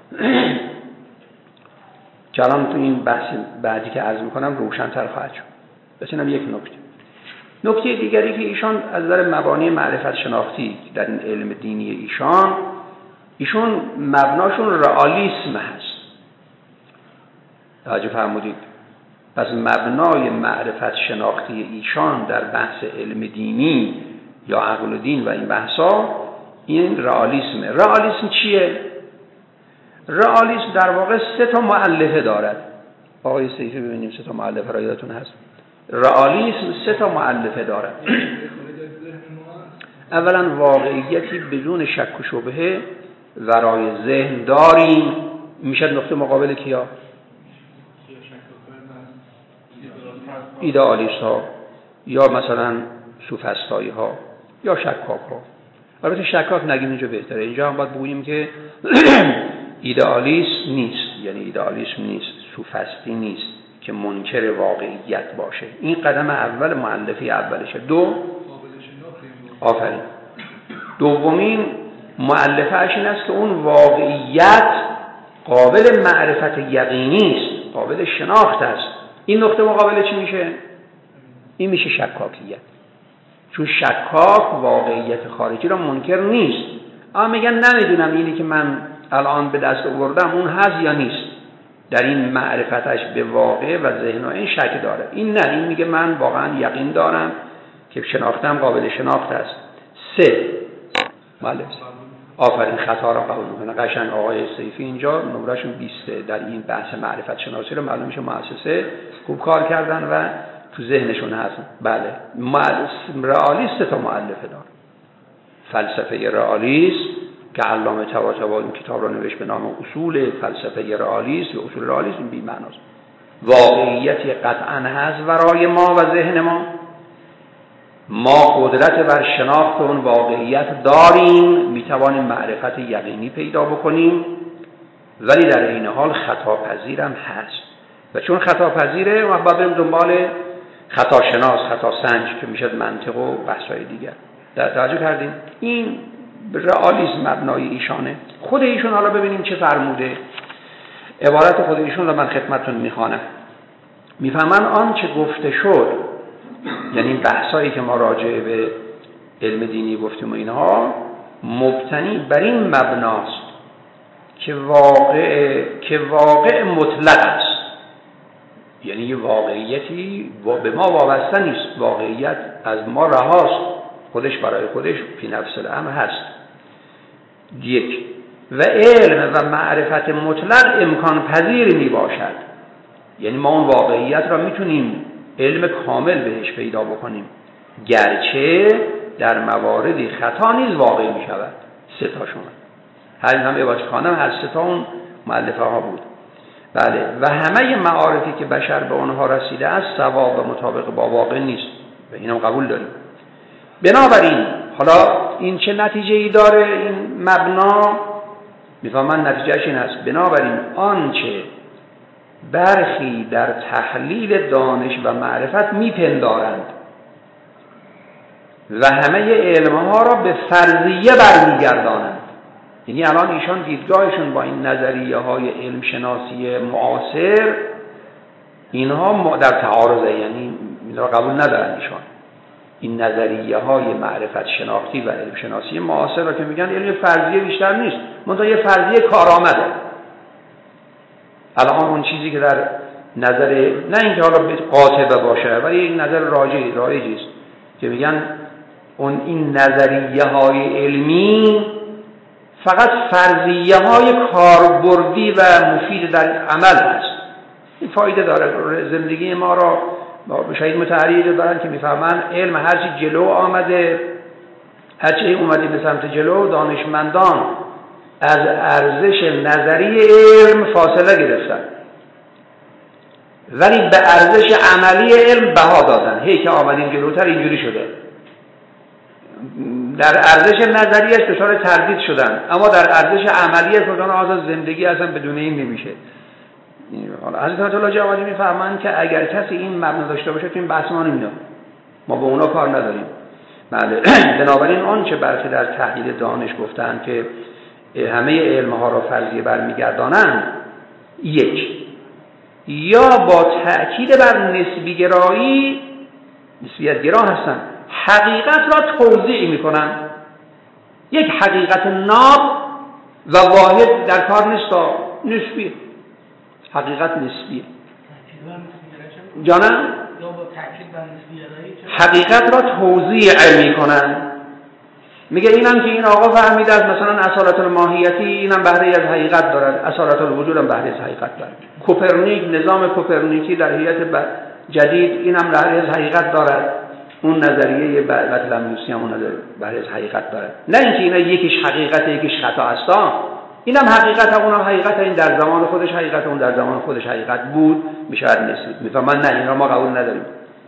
که الان تو این بحث بعدی که عرض میکنم روشن‌تر خواهد شد. بس اینم یک نکته. نکته دیگری که ایشان از نظر مبانی معرفت شناختی در این علم دینی ایشان ایشون مبناشون رئالیسم هست. توجه فرمودید؟ پس مبنای معرفت شناختی ایشان در بحث علم دینی یا عقل و دین و این بحثا این رئالیسمه. رئالیسم چیه؟ رئالیسم در واقع سه تا مؤلفه دارد. آقای سیفی ببینیم سه تا مؤلفه را یادتون هست. رئالیسم سه تا مؤلفه دارد. اولا واقعیتی بدون شک و شبهه ورای ذهن داریم، میشه نقطه مقابل کیا؟ ایدئالیست ها یا مثلا سوفسطایی ها یا شکاک ها. البته شکاک نگیم اینجا بهتره. اینجا هم باید بگوییم که ایدئالیست نیست، یعنی ایدئالیسم نیست، سوفسطی نیست که منکر واقعیت باشه. این قدم اول مؤلفه اولشه. دو آفرین دومین مؤلفه‌اش این است که اون واقعیت قابل معرفت یقینی است، قابل شناخت است. این نقطه مقابل چی میشه؟ این میشه شکاکیت. چون شکاک واقعیت خارجی را منکر نیست، اما میگن نمیدونم اینی که من الان به دست آوردم اون هست یا نیست. در این معرفتش به واقع و ذهن و این شک داره. این نه، این میگه من واقعا یقین دارم که شناختم قابل شناخت است. سه مالک آفرین خطا را قبول میکنه. قشنگ آقای سیفی اینجا نمرهشون بیست در این بحث معرفت شناسی رو معلوم میشه مؤسسه خوب کار کردن و تو ذهنشون هست. بله رئالیست تا مؤلفه دار. فلسفه رئالیست که علامه طباطبایی این کتاب را نوشت به نام اصول فلسفه رئالیست یا اصول رئالیست، این بی معناست. واقعیتی قطعا هست ورای ما و ذهن ما، ما قدرت بر شناخت اون واقعیت داریم، میتوانیم معرفت یقینی پیدا بکنیم، ولی در این حال خطا پذیرم هست. و چون خطا پذیره ما باید بریم دنبال خطا شناس، خطا سنج که میشد منطق و بحث‌های دیگر. در توجه کردیم این رئالیسم مبنای ایشانه. خود ایشون حالا ببینیم چه فرموده. عبارت خود ایشون رو من خدمتتون میخوانم. میفهمن آن چه گفته شد، یعنی بحثایی که ما راجع به علم دینی گفتیم و اینها، مبتنی بر این مبناست که واقع که واقع مطلق است. یعنی یه واقعیتی به ما وابسته نیست، واقعیت از ما رهاست، خودش برای خودش فی نفس الامر هست. یک و علم و معرفت مطلق امکان پذیر می باشد، یعنی ما اون واقعیت را میتونیم علم کامل بهش پیدا بکنیم، گرچه در مواردی خطا نیز واقع می شود. سه تاشون هر هم عباس خانم هر سه تا اون مؤلفه ها بود. بله و همه معارفی که بشر به اونها رسیده است صواب و مطابق با واقع نیست و اینم قبول داریم. بنابراین حالا این چه نتیجه ای داره این مبنا؟ میفهمن نتیجهش این است. بنابراین آنچه برخی در تحلیل دانش و معرفت میپندارند و همه علمها را به فرضیه برمیگردانند، یعنی الان ایشان دیدگاهشون با این نظریه های علم شناسی معاصر اینها در تعارضه، یعنی این را قبول ندارن ایشان. این نظریه های معرفت شناختی و علم شناسی معاصر را که میگن علم فرضیه بیشتر نیست، منتها یه فرضیه کارآمده. الان اون چیزی که در نظر، نه اینکه حالا قاطبه باشه ولی یک نظر راجعی رایجی است که میگن اون این نظریه های علمی فقط فرضیه های کاربردی و مفید در عمل هست. این فایده داره زندگی ما را شاید متحریه دارن که میفهمن علم هرچی جلو آمده، هرچی اومده به سمت جلو، دانشمندان از ارزش نظری علم فاصله گرفتن ولی به ارزش عملی علم بها دادن. هی که آمدیم جلوتر اینجوری شده، در ارزش نظریش دچار تردید شدن، اما در ارزش عملی کردن آزاد زندگی اصلا بدون این نمیشه. حالا حضرت آیت الله جوادی میفهمن که اگر کسی این مبنا داشته باشه تو این بحث ما نمیاد، ما به اونا کار نداریم. بله. بنابراین آنچه برخی در تحلیل دانش گفتن که همه علمها را فرضیه برمیگردانند، یک، یا با تأکید بر نسبی گرایی، نسبیت گرا هستن، حقیقت را توضیح میکنن. یک حقیقت ناب و واحد در کار نیست، نسبیه، حقیقت نسبیه. جانم؟ حقیقت را توضیح علمی کنن. میگه اینم که این آقا فهمیده از مثلا اصالت الماهیتی، اینم بهره از حقیقت دارد، اصالت الوجود هم بهره از حقیقت دارد. کوپرنیک، نظام کوپرنیکی در هیئت جدید، اینم بهره از حقیقت دارد. اون نظریه بطلمیوسی هم اون نظریه بهره از حقیقت دارد. نه اینکه اینا یکیش حقیقت یکیش خطا هستا، اینم حقیقت، اونم حقیقت، این در زمان خودش حقیقت، اون در زمان خودش حقیقت بود، میشود نسبی. میفهمن نه اینا ما قبول نداریم.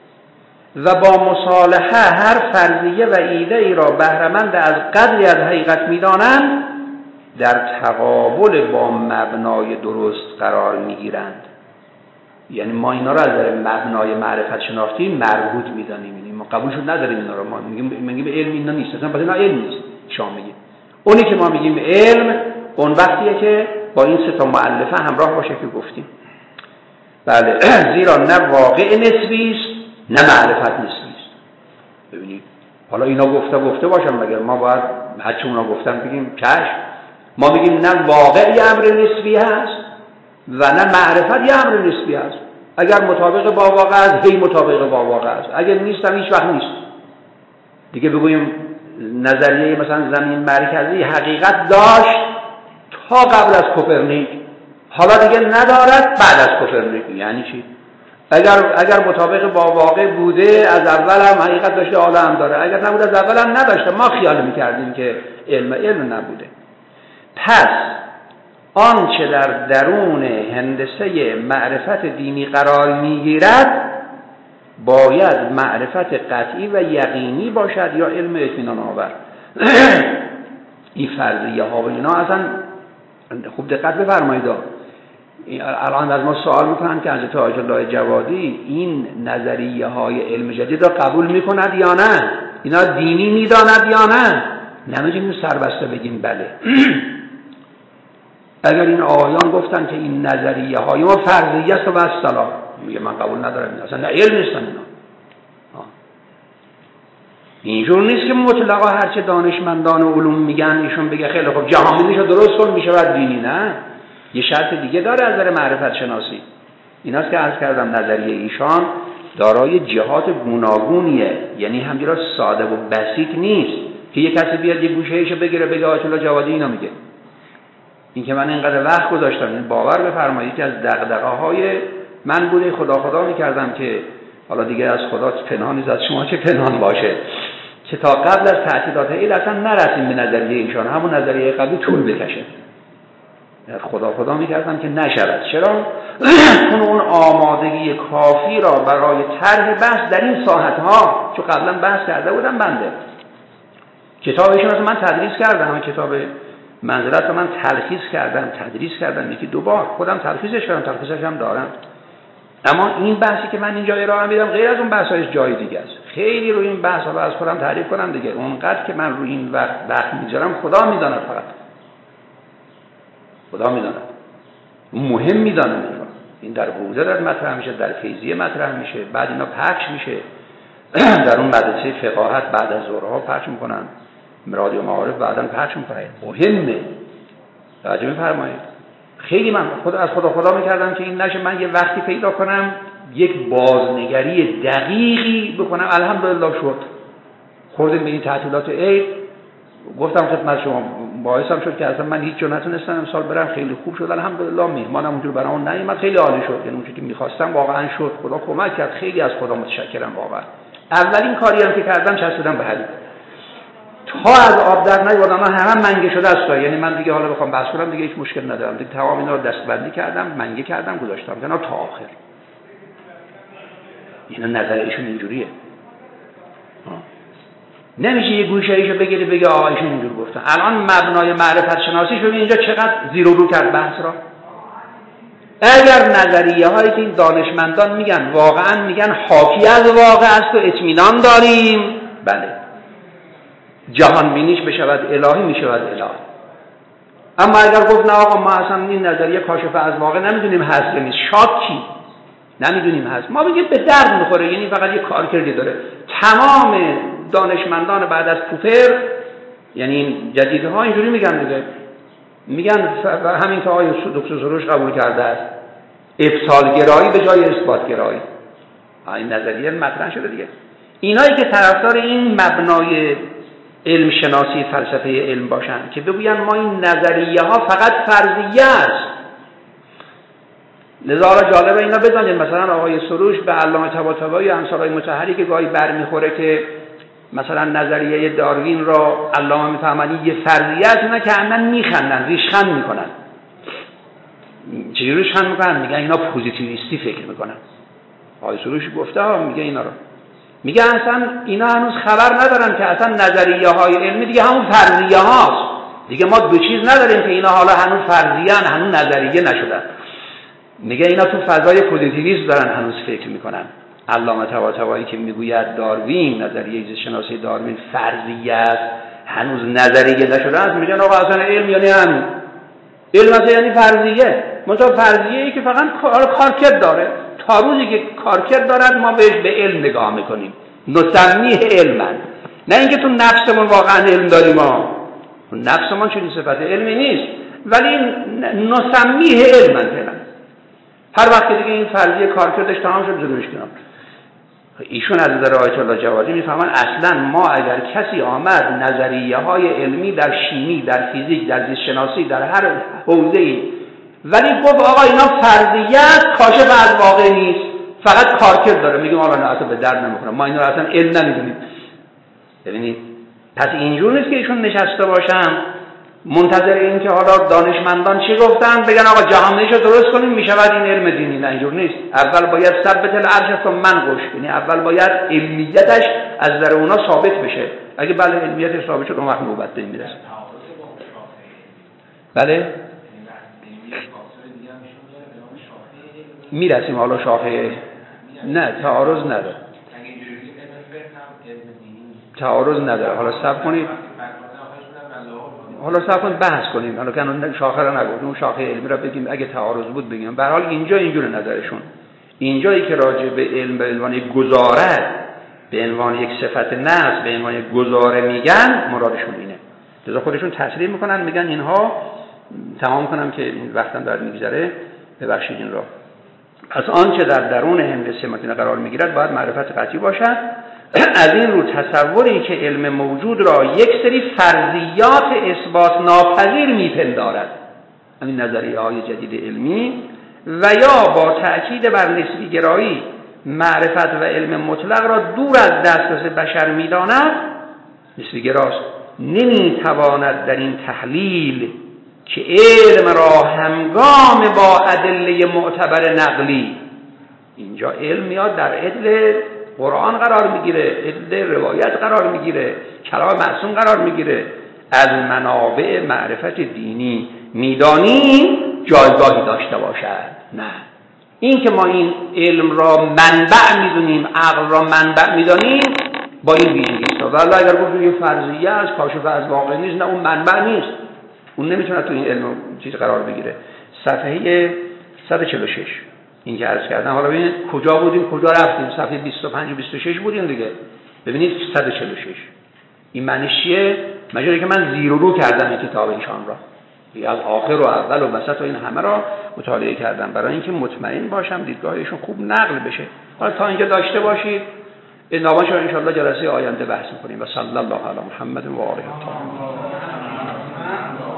و با مصالحه هر فرضیه و ایده ای را بهره‌مند از قدری از حقیقت می‌دانند، در تقابل با مبنای درست قرار می‌گیرند. یعنی ما اینا را از نظر مبنای معرفت شناختی مربوط می‌دانیم، یعنی ما قبولشون نداریم اینا را، ما میگیم میگیم علم اینا نیست، اصلا پس اینا علم نیست. شما میگید اونی که ما میگیم علم اون وقتیه که با این سه تا مؤلفه همراه باشه که گفتیم. بله. زیرا نه واقع نسبی است نه معرفت نسبی است. ببینید حالا اینا گفته گفته باشن، مگر ما باید هرچی اونا گفتن بگیم چشم؟ ما میگیم نه واقع یه امر نسبی هست و نه معرفت یه امر نسبی هست. اگر مطابق با واقع است، هی مطابق با واقع است، اگر نیست هم هیچ وقت نیست. دیگه بگوییم نظریه مثلا زمین مرکزی حقیقت داشت تا قبل از کوپرنیک، حالا دیگه ندارد بعد از کوپرنیک. یعنی چی؟ اگر اگر مطابق با واقع بوده از اول هم حقیقت داشته، حالا هم داره. اگر نبوده از اول هم نداشته، ما خیال میکردیم که علم علم نبوده. پس آنچه در درون هندسه معرفت دینی قرار میگیرد باید معرفت قطعی و یقینی باشد یا علم اطمینان آور. این فرضیه ها و اینا اصلا خوب دقت بفرمایید. الان از ما سوال میکنن که حضرت آیت الله جوادی این نظریه های علم جدید را قبول میکند یا نه، اینا دینی میداند یا نه. نمیگیم سربسته بگیم بله. اگر این آقایان گفتن که این نظریه های ما فرضیه است و السلام، میگه من قبول ندارم، اصلا نه علم نیستن اینا. اینجور نیست که مطلقا هرچه دانشمندان علوم میگن ایشون بگه خیلی خوب جهانبینیشو درست کن میشه بعد دینی. نه، یه شرط دیگه داره از نظر معرفت شناسی. ایناست که عرض کردم نظریه ایشان دارای جهات گوناگونیه، یعنی همینجوری ساده و بسیط نیست که یه کسی بیاد یه گوشه‌ایشو بگیره بگه آیت الله جوادی اینا میگه. این که من اینقدر وقت گذاشتم، این باور بفرمایید که از دغدغه‌های من بوده، خدا خدا میکردم که حالا دیگه از خدا پنهان نیست، از شما چه پنهان باشه، که تا قبل از تعطیلات عید اصلا نرسیم به نظریه ایشان، همون نظریه قبلی طول بکشه. خدا خدا میکردم که نشود. چرا؟ چون اون آمادگی کافی را برای طرح بحث در این ساحت‌ها، چون قبلا بحث کرده بودم بنده، کتابشون رو من تدریس کردم، من کتاب منزلت رو من تلخیص کردم، تدریس کردم، یکی دو بار خودم تلخیصش کردم، تلخیصش هم دارم. اما این بحثی که من اینجا ارائه میدم غیر از اون بحث‌های جای دیگه است. خیلی روی این بحث ها از خودم تعریف کنم دیگه، اونقدر که من روی این وقت وقت میذارم خدا میداند، فقط خدا میداند، مهم میدانم. این در حوزه در مطرح میشه، در فیضیه مطرح میشه، بعد اینا پخش میشه در اون مدرسه فقاهت بعد از ظهرها پخش میکنن، رادیو معارف بعداً پخش میکنن. مهمه، توجه میفرمایید. خیلی من خود از خدا خدا میکردم که این نشه من یه وقتی پیدا کنم یک بازنگری دقیقی بکنم. الحمدلله شد. خوردیم به این تعطیلات عید، گفتم خدمت شما باعثم شد که اصلا من هیچ جا نتونستم امسال برم، خیلی خوب شد الحمدلله. میهمانم اونجور برام نیومد، خیلی عالی شد، یعنی اونچه که میخواستم واقعا شد. خدا کمک کرد، خیلی از خدا متشکرم واقعا. اولین کاری هم که کردم چسبیدم به حدید تا از آب در نیوردم، من همه منگه شده است، یعنی من دیگه حالا بخوام بحث کنم دیگه هیچ مشکل ندارم، دیگه تمام اینا رو دستبندی کردم، منگه کردم، گذاشتم کنار تا آخر. اینا نظر ایشون اینجوریه. نمیشه یه گوشه ایشو بگیری بگی آقا ایشون اینجور گفتن. الان مبنای معرفت شناسی شو اینجا چقدر زیر و رو کرد بحث را. اگر نظریه هایی که این دانشمندان میگن واقعا میگن حاکی از واقع است و اطمینان داریم، بله جهان بینیش بشود الهی میشود الهی. اما اگر گفت نه آقا ما اصلا این نظریه کاشف از واقع نمیدونیم هست یا نیست، شاکی نمیدونیم هست، ما بگیم به درد میخوره، یعنی فقط یه کارکردی داره. تمام دانشمندان بعد از پوپر، یعنی جدیده ها اینجوری میگن دیگه، میگن همین که آقای دکتر سروش قبول کرده است، افصال گرایی به جای اثبات گرایی. این نظریه مطرح شده دیگه. اینایی که طرفدار این مبنای علم شناسی فلسفه علم باشن که بگوین ما این نظریه ها فقط فرضیه است. لذا جالبه اینا بدانید مثلا آقای سروش به علامه طباطبایی و امثالای مطهری که گاهی برمیخوره که مثلا نظریه داروین را علامه میفهمن یه فرضیه است، اینا که عملاً میخندن، ریشخند میکنن. چجوری ریشخند میکنن؟ میگن اینا پوزیتیویستی فکر میکنن. آقای سروش گفته ها، میگه اینا رو میگه اصلا اینا هنوز خبر ندارن که اصلا نظریه های علمی دیگه همون فرضیه هاست دیگه، ما دو چیز نداریم که اینا حالا هنوز فرضیه ان، هنوز نظریه نشدن. میگه اینا تو فضای پوزیتیویسم دارن هنوز فکر میکنن. علامه طباطبایی که میگوید داروین، نظریه زیست شناسی داروین فرضیه است، هنوز نظریه نشده است، میگن آقا اصلا علم یعنی همین، علم اصلا یعنی فرضیه. منتها فرضیه ای که فقط کارکرد داره، تا روزی که کارکرد دارد ما بهش به علم نگاه میکنیم، نسمیه علمن. نه اینکه تو نفسمون واقعا علم داریم، ما نفسمون چنین صفت علمی نیست، ولی نسمیه علمن فعلا. هر وقت دیگه این فرضیه کارکردش تمام شد جلوش کنم. ایشون از نظر آیت الله جوادی میفهمن اصلا ما اگر کسی آمد نظریه های علمی در شیمی، در فیزیک، در زیست شناسی، در هر حوزه‌ای ولی گفت آقا اینا فرضیه است، کاشف از واقع نیست، فقط کارکرد داره، میگم آقا نه اصلا به درد نمیخوره، ما اینا اصلا علم نمیدونیم. ببینید پس اینجور نیست که ایشون نشسته باشن منتظر این که حالا دانشمندان چی گفتن بگن آقا جهانبینیشو درست کنیم میشود این علم دینی. نه اینجور نیست. اول باید ثبت العرش ثم منقش، یعنی اول باید علمیتش از نظر اونا ثابت بشه. اگه بله علمیتش ثابت شد اون وقت نوبت داریم میرسه. بله میرسیم حالا شاخه. نه تعارض نداره، تعارض نداره. حالا صبر کنید، حالا صبر کنید بحث کنیم. حالا که اون شاخه رو نگفتیم، اون شاخه علمی رو بگیم، اگه تعارض بود بگیم. به هر حال اینجا اینجوره نظرشون. اینجایی که راجع به علم به عنوان گزارت، به عنوان یک صفت نفس، به عنوان گزاره میگن، مرادشون اینه. لذا خودشون تصریح میکنن، میگن اینها تمام کنم که وقتم داره میگذره، ببخشید این رو. از آنچه در درون هندسه متن قرار میگیرد باید معرفت قطعی باشد. از این رو تصوری که علم موجود را یک سری فرضیات اثبات ناپذیر میپندارد، همین نظریه های جدید علمی، و یا با تأکید بر نسبی گرایی معرفت و علم مطلق را دور از دسترس بشر میداند، نسبی گراست، نمیتواند در این تحلیل که علم را همگام با ادله معتبر نقلی، اینجا علم میاد در عدل قرآن قرار میگیره، ادله روایت قرار میگیره، کلام معصوم قرار میگیره. از منابع معرفت دینی میدانیم جایگاهی داشته باشد. نه این که ما این علم را منبع میدونیم، عقل را منبع میدانیم، با این ویژگی است. والله اگر گفتیم یه فرضیه است، کاشف از واقع نیست، نه اون منبع نیست، اون نمیتونه تو این علم چیز قرار بگیره. صفحه صد و چهل و شش این که عرض کردم. حالا ببینید کجا بودیم کجا رفتیم. صفحه بیست و پنج و بیست و شش بودیم دیگه. ببینید صد و چهل و شش این معنیش چیه؟ مجالی که من زیر و رو کردم این کتاب ایشان را، از آخر و اول و وسط و این همه را مطالعه کردم برای اینکه مطمئن باشم دیدگاهشون خوب نقل بشه. حالا تا اینجا داشته باشید، ادامه‌اش رو ان شاء الله جلسه آینده بحث می‌کنیم. و صلی الله علی محمد و آله الطاهرین.